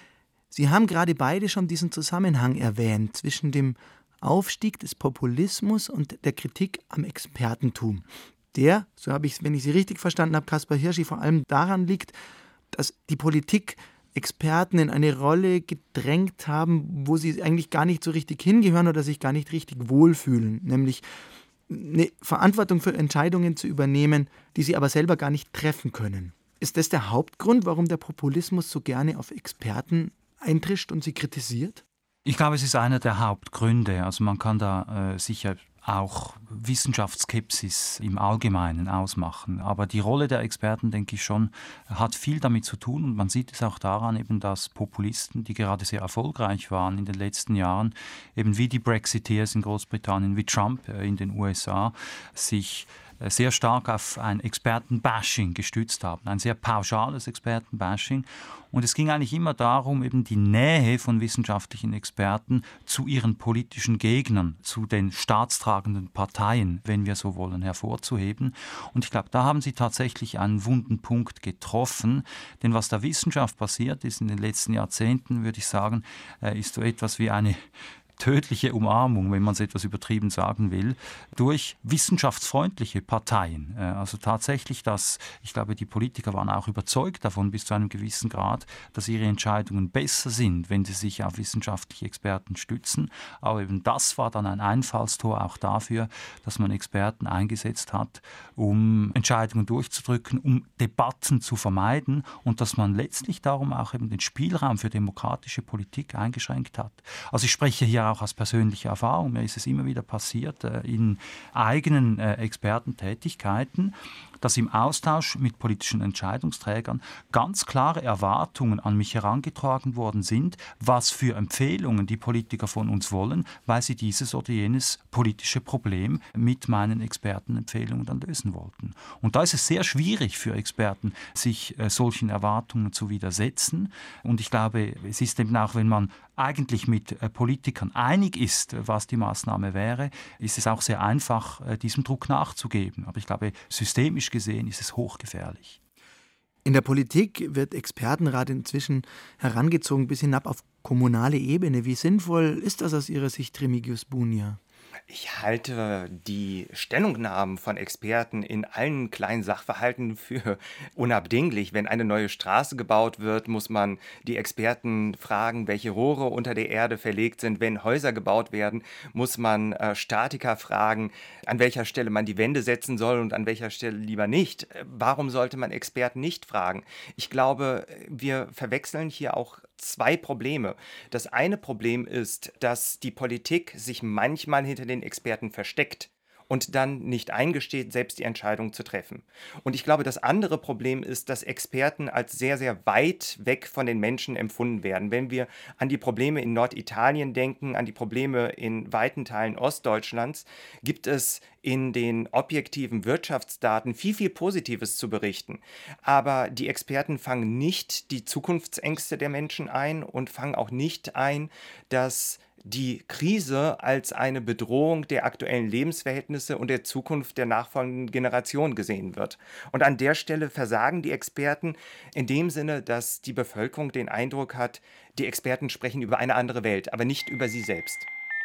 Sie haben gerade beide schon diesen Zusammenhang erwähnt zwischen dem Aufstieg des Populismus und der Kritik am Expertentum. Der, so habe ich, wenn ich Sie richtig verstanden habe, Kaspar Hirschi, vor allem daran liegt, dass die Politik Experten in eine Rolle gedrängt haben, wo sie eigentlich gar nicht so richtig hingehören oder sich gar nicht richtig wohlfühlen, nämlich eine Verantwortung für Entscheidungen zu übernehmen, die sie aber selber gar nicht treffen können. Ist das der Hauptgrund, warum der Populismus so gerne auf Experten eintrischt und sie kritisiert? Ich glaube, es ist einer der Hauptgründe. Also man kann da sicher auch Wissenschaftsskepsis im Allgemeinen ausmachen. Aber die Rolle der Experten, denke ich schon, hat viel damit zu tun. Und man sieht es auch daran, eben, dass Populisten, die gerade sehr erfolgreich waren in den letzten Jahren, eben wie die Brexiteers in Großbritannien, wie Trump in den USA, sich sehr stark auf ein Expertenbashing gestützt haben, ein sehr pauschales Expertenbashing. Und es ging eigentlich immer darum, eben die Nähe von wissenschaftlichen Experten zu ihren politischen Gegnern, zu den staatstragenden Parteien, wenn wir so wollen, hervorzuheben. Und ich glaube, da haben sie tatsächlich einen wunden Punkt getroffen. Denn was der Wissenschaft passiert ist in den letzten Jahrzehnten, würde ich sagen, ist so etwas wie eine tödliche Umarmung, wenn man es etwas übertrieben sagen will, durch wissenschaftsfreundliche Parteien. Also tatsächlich, ich glaube, die Politiker waren auch überzeugt davon bis zu einem gewissen Grad, dass ihre Entscheidungen besser sind, wenn sie sich auf wissenschaftliche Experten stützen. Aber eben das war dann ein Einfallstor auch dafür, dass man Experten eingesetzt hat, um Entscheidungen durchzudrücken, um Debatten zu vermeiden und dass man letztlich darum auch eben den Spielraum für demokratische Politik eingeschränkt hat. Also ich spreche hier auch aus persönlicher Erfahrung. Mir ist es immer wieder passiert in eigenen Expertentätigkeiten, dass im Austausch mit politischen Entscheidungsträgern ganz klare Erwartungen an mich herangetragen worden sind, was für Empfehlungen die Politiker von uns wollen, weil sie dieses oder jenes politische Problem mit meinen Expertenempfehlungen dann lösen wollten. Und da ist es sehr schwierig für Experten, sich solchen Erwartungen zu widersetzen. Und ich glaube, es ist eben auch, wenn man eigentlich mit Politikern einig ist, was die Maßnahme wäre, ist es auch sehr einfach, diesem Druck nachzugeben. Aber ich glaube, systemisch gesehen ist es hochgefährlich. In der Politik wird Expertenrat inzwischen herangezogen bis hinab auf kommunale Ebene. Wie sinnvoll ist das aus Ihrer Sicht, Remigius Bunia? Ich halte die Stellungnahmen von Experten in allen kleinen Sachverhalten für unabdinglich. Wenn eine neue Straße gebaut wird, muss man die Experten fragen, welche Rohre unter der Erde verlegt sind. Wenn Häuser gebaut werden, muss man Statiker fragen, an welcher Stelle man die Wände setzen soll und an welcher Stelle lieber nicht. Warum sollte man Experten nicht fragen? Ich glaube, wir verwechseln hier auch zwei Probleme. Das eine Problem ist, dass die Politik sich manchmal hinter den Experten versteckt und dann nicht eingesteht, selbst die Entscheidung zu treffen. Und ich glaube, das andere Problem ist, dass Experten als sehr, sehr weit weg von den Menschen empfunden werden. Wenn wir an die Probleme in Norditalien denken, an die Probleme in weiten Teilen Ostdeutschlands, gibt es in den objektiven Wirtschaftsdaten viel, viel Positives zu berichten. Aber die Experten fangen nicht die Zukunftsängste der Menschen ein und fangen auch nicht ein, dass die Krise als eine Bedrohung der aktuellen Lebensverhältnisse und der Zukunft der nachfolgenden Generation gesehen wird. Und an der Stelle versagen die Experten in dem Sinne, dass die Bevölkerung den Eindruck hat, die Experten sprechen über eine andere Welt, aber nicht über sie selbst.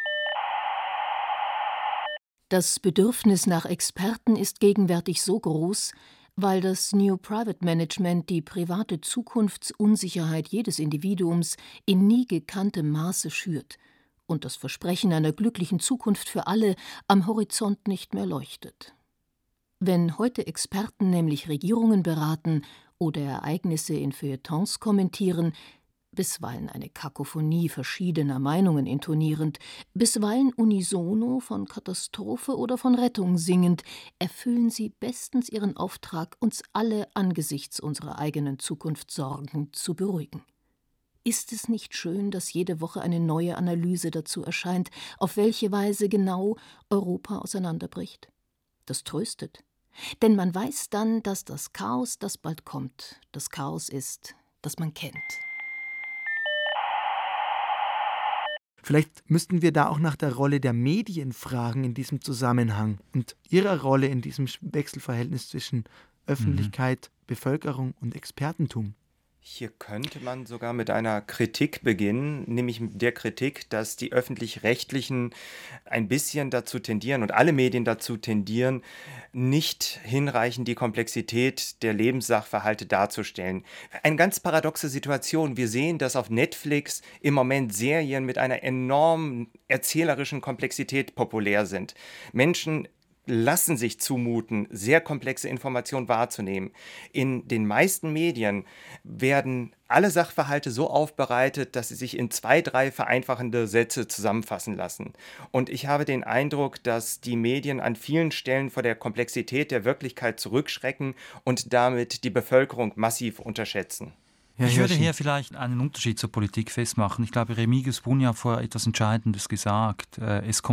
Das Bedürfnis nach Experten ist gegenwärtig so groß, weil das New Private Management die private Zukunftsunsicherheit jedes Individuums in nie gekanntem Maße schürt und das Versprechen einer glücklichen Zukunft für alle am Horizont nicht mehr leuchtet. Wenn heute Experten nämlich Regierungen beraten oder Ereignisse in Feuilletons kommentieren, bisweilen eine Kakophonie verschiedener Meinungen intonierend, bisweilen unisono von Katastrophe oder von Rettung singend, erfüllen sie bestens ihren Auftrag, uns alle angesichts unserer eigenen Zukunftssorgen zu beruhigen. Ist es nicht schön, dass jede Woche eine neue Analyse dazu erscheint, auf welche Weise genau Europa auseinanderbricht? Das tröstet. Denn man weiß dann, dass das Chaos, das bald kommt, das Chaos ist, das man kennt. Vielleicht müssten wir da auch nach der Rolle der Medien fragen in diesem Zusammenhang und ihrer Rolle in diesem Wechselverhältnis zwischen Öffentlichkeit, Bevölkerung und Expertentum. Hier könnte man sogar mit einer Kritik beginnen, nämlich mit der Kritik, dass die Öffentlich-Rechtlichen ein bisschen dazu tendieren und alle Medien dazu tendieren, nicht hinreichend die Komplexität der Lebenssachverhalte darzustellen. Eine ganz paradoxe Situation. Wir sehen, dass auf Netflix im Moment Serien mit einer enormen erzählerischen Komplexität populär sind. Menschen lassen sich zumuten, sehr komplexe Informationen wahrzunehmen. In den meisten Medien werden alle Sachverhalte so aufbereitet, dass sie sich in 2, 3 vereinfachende Sätze zusammenfassen lassen. Und ich habe den Eindruck, dass die Medien an vielen Stellen vor der Komplexität der Wirklichkeit zurückschrecken und damit die Bevölkerung massiv unterschätzen. Ich würde hier vielleicht einen Unterschied zur Politik festmachen. Ich glaube, Remigius Bunia hat vorher etwas Entscheidendes gesagt. Es kommt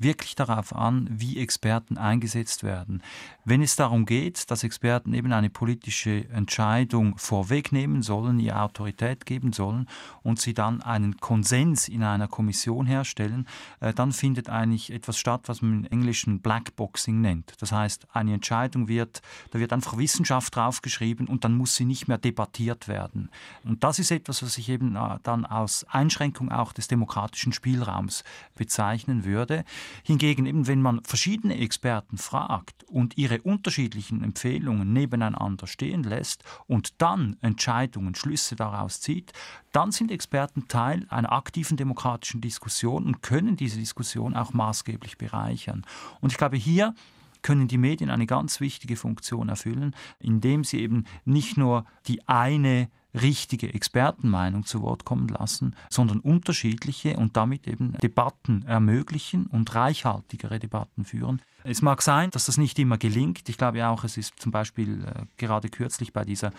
wirklich darauf an, wie Experten eingesetzt werden. Wenn es darum geht, dass Experten eben eine politische Entscheidung vorwegnehmen sollen, ihr Autorität geben sollen und sie dann einen Konsens in einer Kommission herstellen, dann findet eigentlich etwas statt, was man im Englischen Blackboxing nennt. Das heißt, eine Entscheidung da wird einfach Wissenschaft draufgeschrieben und dann muss sie nicht mehr debattiert werden. Und das ist etwas, was ich eben dann als Einschränkung auch des demokratischen Spielraums bezeichnen würde. Hingegen eben, wenn man verschiedene Experten fragt und ihre unterschiedlichen Empfehlungen nebeneinander stehen lässt und dann Entscheidungen, Schlüsse daraus zieht, dann sind Experten Teil einer aktiven demokratischen Diskussion und können diese Diskussion auch maßgeblich bereichern. Und ich glaube, hier können die Medien eine ganz wichtige Funktion erfüllen, indem sie eben nicht nur die eine richtige Expertenmeinung zu Wort kommen lassen, sondern unterschiedliche und damit eben Debatten ermöglichen und reichhaltigere Debatten führen. Es mag sein, dass das nicht immer gelingt. Ich glaube auch, es ist zum Beispiel gerade kürzlich bei dieser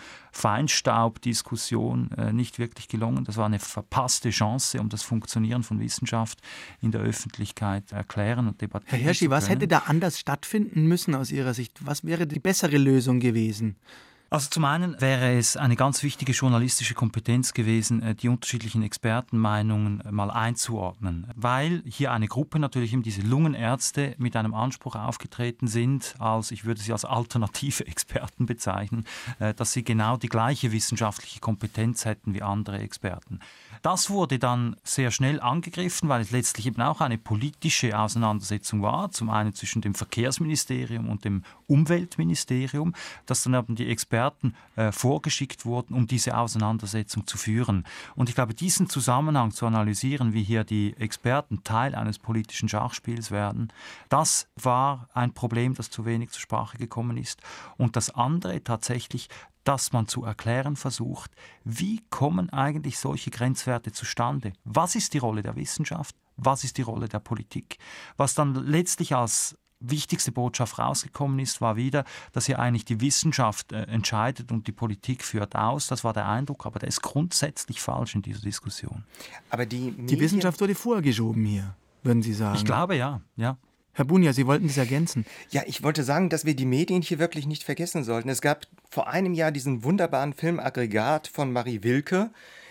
Feinstaubdiskussion nicht wirklich gelungen. Das war eine verpasste Chance, um das Funktionieren von Wissenschaft in der Öffentlichkeit erklären und debattieren zu können. Herr Hirschi, was hätte da anders stattfinden müssen aus Ihrer Sicht? Was wäre die bessere Lösung gewesen? Also zum einen wäre es eine ganz wichtige journalistische Kompetenz gewesen, die unterschiedlichen Expertenmeinungen mal einzuordnen, weil hier eine Gruppe, natürlich eben diese Lungenärzte, mit einem Anspruch aufgetreten sind, ich würde sie als alternative Experten bezeichnen, dass sie genau die gleiche wissenschaftliche Kompetenz hätten wie andere Experten. Das wurde dann sehr schnell angegriffen, weil es letztlich eben auch eine politische Auseinandersetzung war, zum einen zwischen dem Verkehrsministerium und dem Umweltministerium, dass dann eben die Experten vorgeschickt wurden, um diese Auseinandersetzung zu führen. Und ich glaube, diesen Zusammenhang zu analysieren, wie hier die Experten Teil eines politischen Schachspiels werden, das war ein Problem, das zu wenig zur Sprache gekommen ist. Und das andere tatsächlich, dass man zu erklären versucht, wie kommen eigentlich solche Grenzwerte zustande? Was ist die Rolle der Wissenschaft? Was ist die Rolle der Politik? Was dann letztlich als wichtigste Botschaft rausgekommen ist, war wieder, dass hier eigentlich die Wissenschaft entscheidet und die Politik führt aus. Das war der Eindruck, aber der ist grundsätzlich falsch in dieser Diskussion. Aber die Wissenschaft wurde vorgeschoben hier, würden Sie sagen? Ich glaube, ja. Herr Bunja, Sie wollten das ergänzen. Ja, ich wollte sagen, dass wir die Medien hier wirklich nicht vergessen sollten. Es gab vor einem Jahr diesen wunderbaren Film Aggregat von Marie Wilke,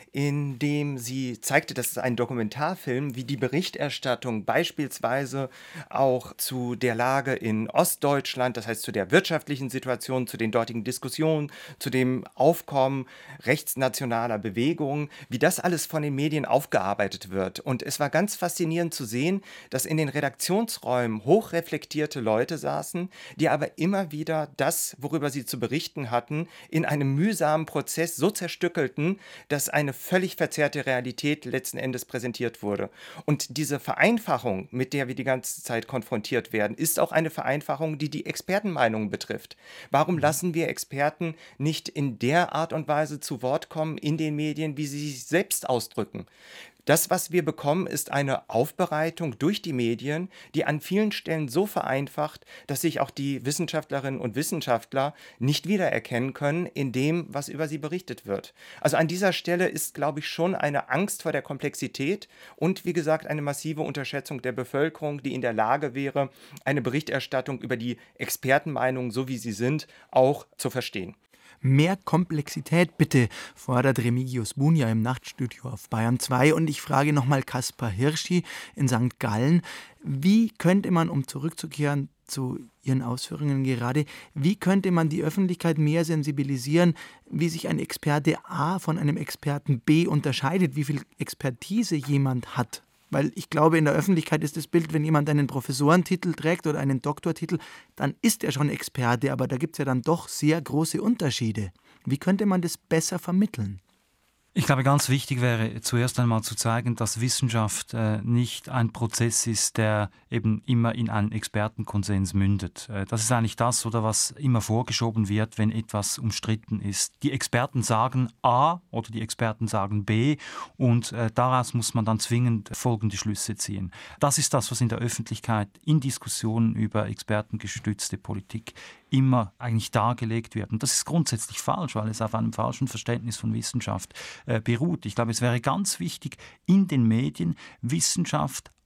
in dem sie zeigte, das ist ein Dokumentarfilm, wie die Berichterstattung beispielsweise auch zu der Lage in Ostdeutschland, das heißt zu der wirtschaftlichen Situation, zu den dortigen Diskussionen, zu dem Aufkommen rechtsnationaler Bewegungen, wie das alles von den Medien aufgearbeitet wird. Und es war ganz faszinierend zu sehen, dass in den Redaktionsräumen hochreflektierte Leute saßen, die aber immer wieder das, worüber sie zu berichten hatten, in einem mühsamen Prozess so zerstückelten, dass eine völlig verzerrte Realität letzten Endes präsentiert wurde. Und diese Vereinfachung, mit der wir die ganze Zeit konfrontiert werden, ist auch eine Vereinfachung, die die Expertenmeinungen betrifft. Warum lassen wir Experten nicht in der Art und Weise zu Wort kommen in den Medien, wie sie sich selbst ausdrücken? Das, was wir bekommen, ist eine Aufbereitung durch die Medien, die an vielen Stellen so vereinfacht, dass sich auch die Wissenschaftlerinnen und Wissenschaftler nicht wiedererkennen können in dem, was über sie berichtet wird. Also an dieser Stelle ist, glaube ich, schon eine Angst vor der Komplexität und, wie gesagt, eine massive Unterschätzung der Bevölkerung, die in der Lage wäre, eine Berichterstattung über die Expertenmeinungen, so wie sie sind, auch zu verstehen. Mehr Komplexität bitte, fordert Remigius Bunja im Nachtstudio auf Bayern 2. Und ich frage nochmal Kaspar Hirschi in St. Gallen, wie könnte man, um zurückzukehren zu Ihren Ausführungen gerade, wie könnte man die Öffentlichkeit mehr sensibilisieren, wie sich ein Experte A von einem Experten B unterscheidet, wie viel Expertise jemand hat? Weil ich glaube, in der Öffentlichkeit ist das Bild, wenn jemand einen Professorentitel trägt oder einen Doktortitel, dann ist er schon Experte, aber da gibt es ja dann doch sehr große Unterschiede. Wie könnte man das besser vermitteln? Ich glaube, ganz wichtig wäre zuerst einmal zu zeigen, dass Wissenschaft nicht ein Prozess ist, der eben immer in einen Expertenkonsens mündet. Das ist eigentlich das, oder was immer vorgeschoben wird, wenn etwas umstritten ist. Die Experten sagen A oder die Experten sagen B und daraus muss man dann zwingend folgende Schlüsse ziehen. Das ist das, was in der Öffentlichkeit in Diskussionen über expertengestützte Politik immer eigentlich dargelegt wird. Und das ist grundsätzlich falsch, weil es auf einem falschen Verständnis von Wissenschaft beruht. Ich glaube, es wäre ganz wichtig, in den Medien Wissenschaft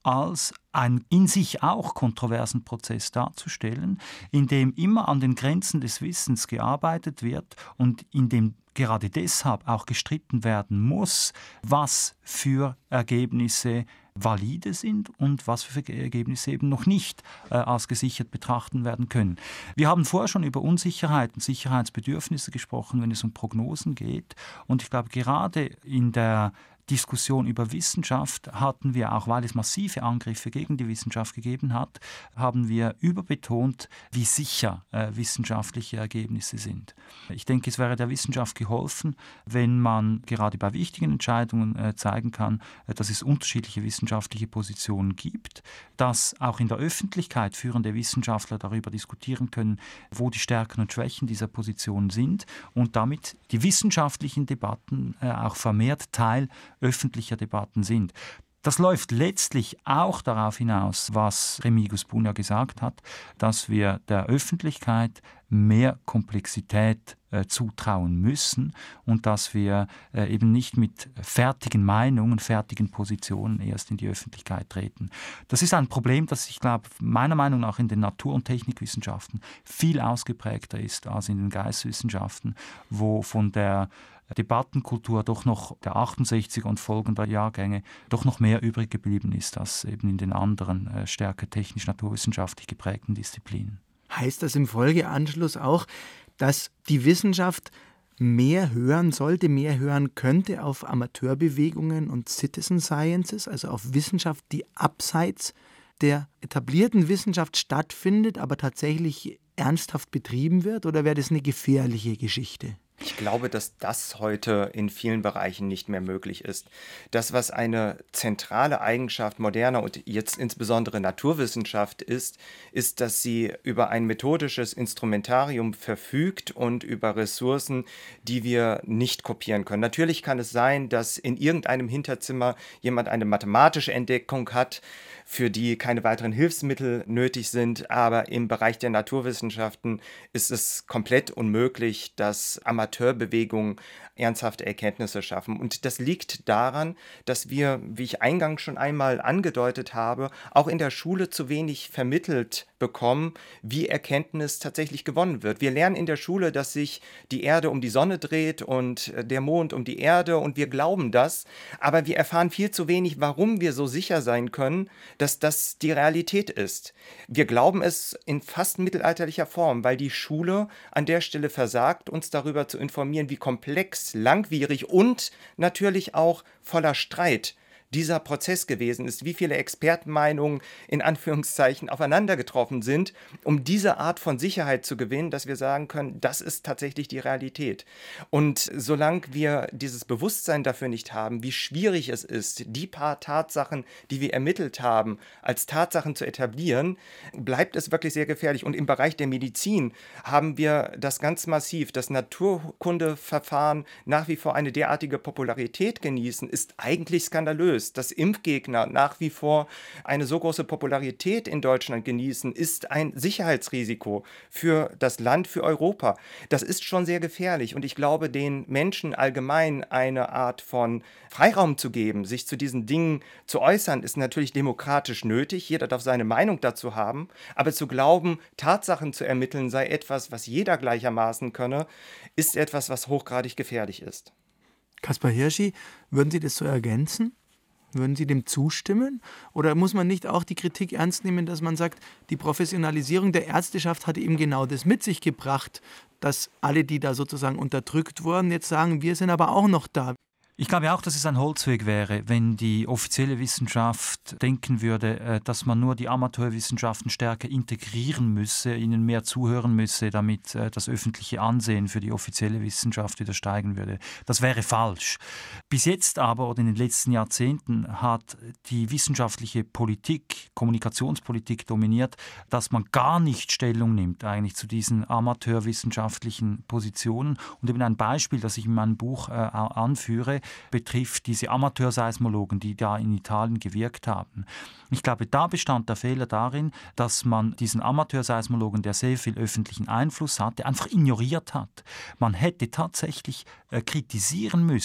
als einen in sich auch kontroversen Prozess darzustellen, in dem immer an den Grenzen des Wissens gearbeitet wird und in dem gerade deshalb auch gestritten werden muss, was für Ergebnisse valide sind und was für Ergebnisse eben noch nicht als gesichert betrachten werden können. Wir haben vorher schon über Unsicherheiten, Sicherheitsbedürfnisse gesprochen, wenn es um Prognosen geht. Und ich glaube, gerade in der Diskussion über Wissenschaft hatten wir auch, weil es massive Angriffe gegen die Wissenschaft gegeben hat, haben wir überbetont, wie sicher wissenschaftliche Ergebnisse sind. Ich denke, es wäre der Wissenschaft geholfen, wenn man gerade bei wichtigen Entscheidungen zeigen kann, dass es unterschiedliche wissenschaftliche Positionen gibt, dass auch in der Öffentlichkeit führende Wissenschaftler darüber diskutieren können, wo die Stärken und Schwächen dieser Positionen sind und damit die wissenschaftlichen Debatten auch vermehrt Teil öffentlicher Debatten sind. Das läuft letztlich auch darauf hinaus, was Remigius Buna gesagt hat, dass wir der Öffentlichkeit mehr Komplexität zutrauen müssen und dass wir eben nicht mit fertigen Meinungen, fertigen Positionen erst in die Öffentlichkeit treten. Das ist ein Problem, das ich glaube, meiner Meinung nach in den Natur- und Technikwissenschaften viel ausgeprägter ist als in den Geisteswissenschaften, wo von der Debattenkultur doch noch der 68er und folgender Jahrgänge doch noch mehr übrig geblieben ist als eben in den anderen stärker technisch-naturwissenschaftlich geprägten Disziplinen. Heißt das im Folgeanschluss auch, dass die Wissenschaft mehr hören sollte, mehr hören könnte auf Amateurbewegungen und Citizen Sciences, also auf Wissenschaft, die abseits der etablierten Wissenschaft stattfindet, aber tatsächlich ernsthaft betrieben wird? Oder wäre das eine gefährliche Geschichte? Ich glaube, dass das heute in vielen Bereichen nicht mehr möglich ist. Das, was eine zentrale Eigenschaft moderner und jetzt insbesondere Naturwissenschaft ist, dass sie über ein methodisches Instrumentarium verfügt und über Ressourcen, die wir nicht kopieren können. Natürlich kann es sein, dass in irgendeinem Hinterzimmer jemand eine mathematische Entdeckung hat, für die keine weiteren Hilfsmittel nötig sind, aber im Bereich der Naturwissenschaften ist es komplett unmöglich, dass Amateurbewegungen ernsthafte Erkenntnisse schaffen. Und das liegt daran, dass wir, wie ich eingangs schon einmal angedeutet habe, auch in der Schule zu wenig vermittelt bekommen, wie Erkenntnis tatsächlich gewonnen wird. Wir lernen in der Schule, dass sich die Erde um die Sonne dreht und der Mond um die Erde und wir glauben das, aber wir erfahren viel zu wenig, warum wir so sicher sein können, dass das die Realität ist. Wir glauben es in fast mittelalterlicher Form, weil die Schule an der Stelle versagt, uns darüber zu informieren, wie komplex, langwierig und natürlich auch voller Streit dieser Prozess gewesen ist, wie viele Expertenmeinungen in Anführungszeichen aufeinander getroffen sind, um diese Art von Sicherheit zu gewinnen, dass wir sagen können, das ist tatsächlich die Realität. Und solange wir dieses Bewusstsein dafür nicht haben, wie schwierig es ist, die paar Tatsachen, die wir ermittelt haben, als Tatsachen zu etablieren, bleibt es wirklich sehr gefährlich. Und im Bereich der Medizin haben wir das ganz massiv. Das Naturkundeverfahren nach wie vor eine derartige Popularität genießen, ist eigentlich skandalös. Dass Impfgegner nach wie vor eine so große Popularität in Deutschland genießen, ist ein Sicherheitsrisiko für das Land, für Europa. Das ist schon sehr gefährlich und ich glaube, den Menschen allgemein eine Art von Freiraum zu geben, sich zu diesen Dingen zu äußern, ist natürlich demokratisch nötig. Jeder darf seine Meinung dazu haben, aber zu glauben, Tatsachen zu ermitteln sei etwas, was jeder gleichermaßen könne, ist etwas, was hochgradig gefährlich ist. Kaspar Hirschi, würden Sie das so ergänzen? Würden Sie dem zustimmen? Oder muss man nicht auch die Kritik ernst nehmen, dass man sagt, die Professionalisierung der Ärzteschaft hat eben genau das mit sich gebracht, dass alle, die da sozusagen unterdrückt wurden, jetzt sagen, wir sind aber auch noch da. Ich glaube auch, dass es ein Holzweg wäre, wenn die offizielle Wissenschaft denken würde, dass man nur die Amateurwissenschaften stärker integrieren müsse, ihnen mehr zuhören müsse, damit das öffentliche Ansehen für die offizielle Wissenschaft wieder steigen würde. Das wäre falsch. Bis jetzt aber oder in den letzten Jahrzehnten hat die wissenschaftliche Politik, Kommunikationspolitik dominiert, dass man gar nicht Stellung nimmt eigentlich zu diesen amateurwissenschaftlichen Positionen. Und eben ein Beispiel, das ich in meinem Buch anführe, betrifft diese Amateurseismologen, die da in Italien gewirkt haben. Ich glaube, da bestand der Fehler darin, dass man diesen Amateurseismologen, der sehr viel öffentlichen Einfluss hatte, einfach ignoriert hat. Man hätte tatsächlich kritisieren müssen,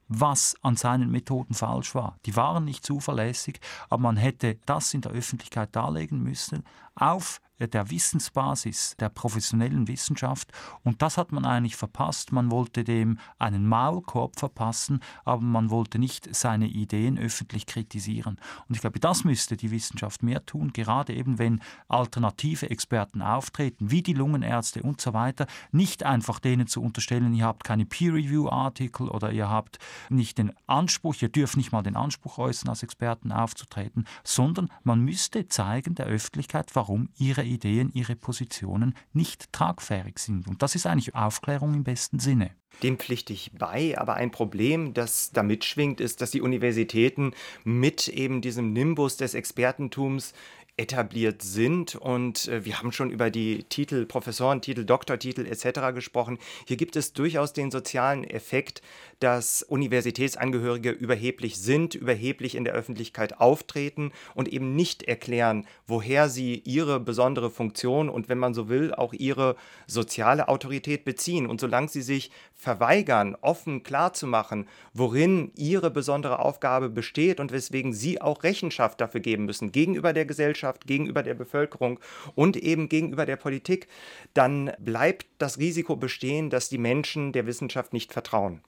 was an seinen Methoden falsch war. Die waren nicht zuverlässig, aber man hätte das in der Öffentlichkeit darlegen müssen, auf der Wissensbasis der professionellen Wissenschaft. Und das hat man eigentlich verpasst. Man wollte dem einen Maulkorb verpassen, aber man wollte nicht seine Ideen öffentlich kritisieren. Und ich glaube, das müsste die Wissenschaft mehr tun, gerade eben wenn alternative Experten auftreten, wie die Lungenärzte und so weiter, nicht einfach denen zu unterstellen, ihr habt keine Peer-Review-Artikel oder ihr habt nicht den Anspruch, ihr dürft nicht mal den Anspruch äußern, als Experten aufzutreten, sondern man müsste zeigen der Öffentlichkeit, warum ihre Ideen, ihre Positionen nicht tragfähig sind. Und das ist eigentlich Aufklärung im besten Sinne. Dem pflichte ich bei, aber ein Problem, das da mitschwingt, ist, dass die Universitäten mit eben diesem Nimbus des Expertentums etabliert sind und wir haben schon über die Titel, Professorentitel, Doktortitel etc. gesprochen. Hier gibt es durchaus den sozialen Effekt, dass Universitätsangehörige überheblich sind, überheblich in der Öffentlichkeit auftreten und eben nicht erklären, woher sie ihre besondere Funktion und, wenn man so will, auch ihre soziale Autorität beziehen. Und solange sie sich verweigern, offen klarzumachen, worin ihre besondere Aufgabe besteht und weswegen sie auch Rechenschaft dafür geben müssen, gegenüber der Gesellschaft, gegenüber der Bevölkerung und eben gegenüber der Politik, dann bleibt das Risiko bestehen, dass die Menschen der Wissenschaft nicht vertrauen.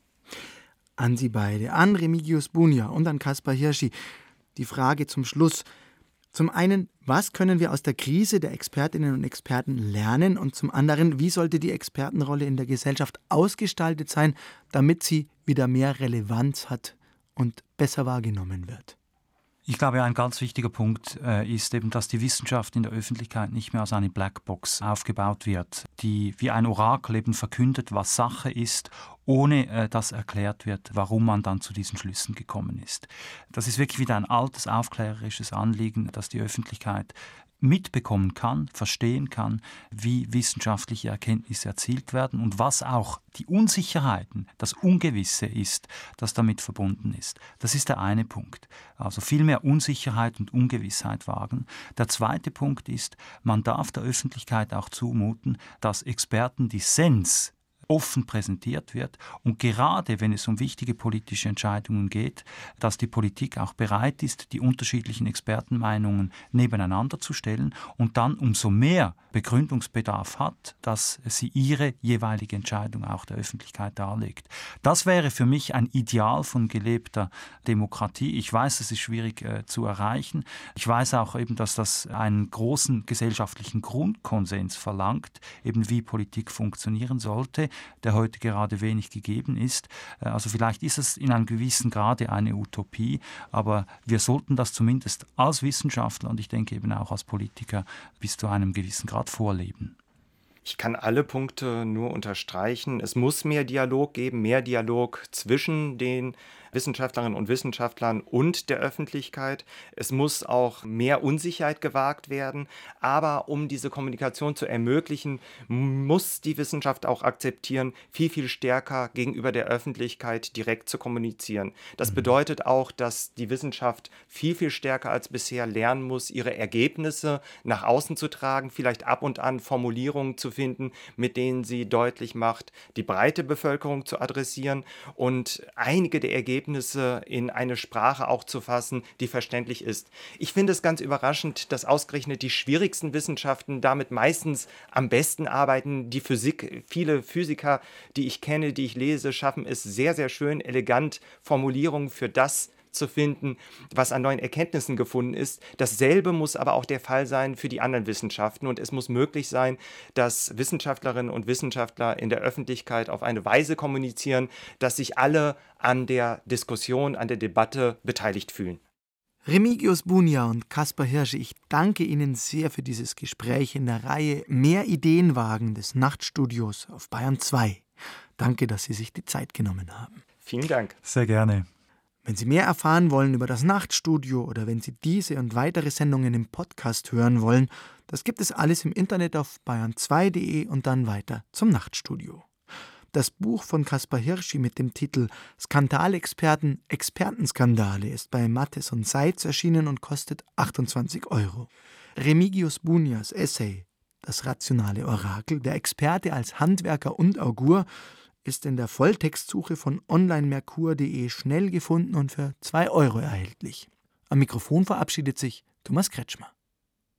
An Sie beide, an Remigius Bunja und an Kaspar Hirschi. Die Frage zum Schluss. Zum einen, was können wir aus der Krise der Expertinnen und Experten lernen? Und zum anderen, wie sollte die Expertenrolle in der Gesellschaft ausgestaltet sein, damit sie wieder mehr Relevanz hat und besser wahrgenommen wird? Ich glaube, ein ganz wichtiger Punkt ist eben, dass die Wissenschaft in der Öffentlichkeit nicht mehr als eine Blackbox aufgebaut wird, die wie ein Orakel eben verkündet, was Sache ist, ohne dass erklärt wird, warum man dann zu diesen Schlüssen gekommen ist. Das ist wirklich wieder ein altes aufklärerisches Anliegen, dass die Öffentlichkeit mitbekommen kann, verstehen kann, wie wissenschaftliche Erkenntnisse erzielt werden und was auch die Unsicherheiten, das Ungewisse ist, das damit verbunden ist. Das ist der eine Punkt. Also viel mehr Unsicherheit und Ungewissheit wagen. Der zweite Punkt ist, man darf der Öffentlichkeit auch zumuten, dass Expertendissens offen präsentiert wird und gerade wenn es um wichtige politische Entscheidungen geht, dass die Politik auch bereit ist, die unterschiedlichen Expertenmeinungen nebeneinander zu stellen und dann umso mehr Begründungsbedarf hat, dass sie ihre jeweilige Entscheidung auch der Öffentlichkeit darlegt. Das wäre für mich ein Ideal von gelebter Demokratie. Ich weiß, es ist schwierig zu erreichen. Ich weiß auch eben, dass das einen großen gesellschaftlichen Grundkonsens verlangt, eben wie Politik funktionieren sollte, der heute gerade wenig gegeben ist. Also vielleicht ist es in einem gewissen Grade eine Utopie, aber wir sollten das zumindest als Wissenschaftler und ich denke eben auch als Politiker bis zu einem gewissen Grad vorleben. Ich kann alle Punkte nur unterstreichen. Es muss mehr Dialog geben, mehr Dialog zwischen den Wissenschaftlerinnen und Wissenschaftlern und der Öffentlichkeit. Es muss auch mehr Unsicherheit gewagt werden. Aber um diese Kommunikation zu ermöglichen, muss die Wissenschaft auch akzeptieren, viel, viel stärker gegenüber der Öffentlichkeit direkt zu kommunizieren. Das bedeutet auch, dass die Wissenschaft viel, viel stärker als bisher lernen muss, ihre Ergebnisse nach außen zu tragen, vielleicht ab und an Formulierungen zu finden, mit denen sie deutlich macht, die breite Bevölkerung zu adressieren und einige der Ergebnisse in eine Sprache auch zu fassen, die verständlich ist. Ich finde es ganz überraschend, dass ausgerechnet die schwierigsten Wissenschaften damit meistens am besten arbeiten. Die Physik, viele Physiker, die ich kenne, die ich lese, schaffen es sehr, sehr schön, elegant Formulierungen für das zu finden, was an neuen Erkenntnissen gefunden ist. Dasselbe muss aber auch der Fall sein für die anderen Wissenschaften und es muss möglich sein, dass Wissenschaftlerinnen und Wissenschaftler in der Öffentlichkeit auf eine Weise kommunizieren, dass sich alle an der Diskussion, an der Debatte beteiligt fühlen. Remigius Bunja und Kaspar Hirschi, ich danke Ihnen sehr für dieses Gespräch in der Reihe Mehr Ideen wagen des Nachtstudios auf Bayern 2. Danke, dass Sie sich die Zeit genommen haben. Vielen Dank. Sehr gerne. Wenn Sie mehr erfahren wollen über das Nachtstudio oder wenn Sie diese und weitere Sendungen im Podcast hören wollen, das gibt es alles im Internet auf bayern2.de und dann weiter zum Nachtstudio. Das Buch von Kaspar Hirschi mit dem Titel Skandalexperten, Expertenskandale ist bei Mattes und Seitz erschienen und kostet 28 €. Remigius Bunjas Essay Das rationale Orakel, der Experte als Handwerker und Augur, ist in der Volltextsuche von onlinemerkur.de schnell gefunden und für 2 € erhältlich. Am Mikrofon verabschiedet sich Thomas Kretschmer.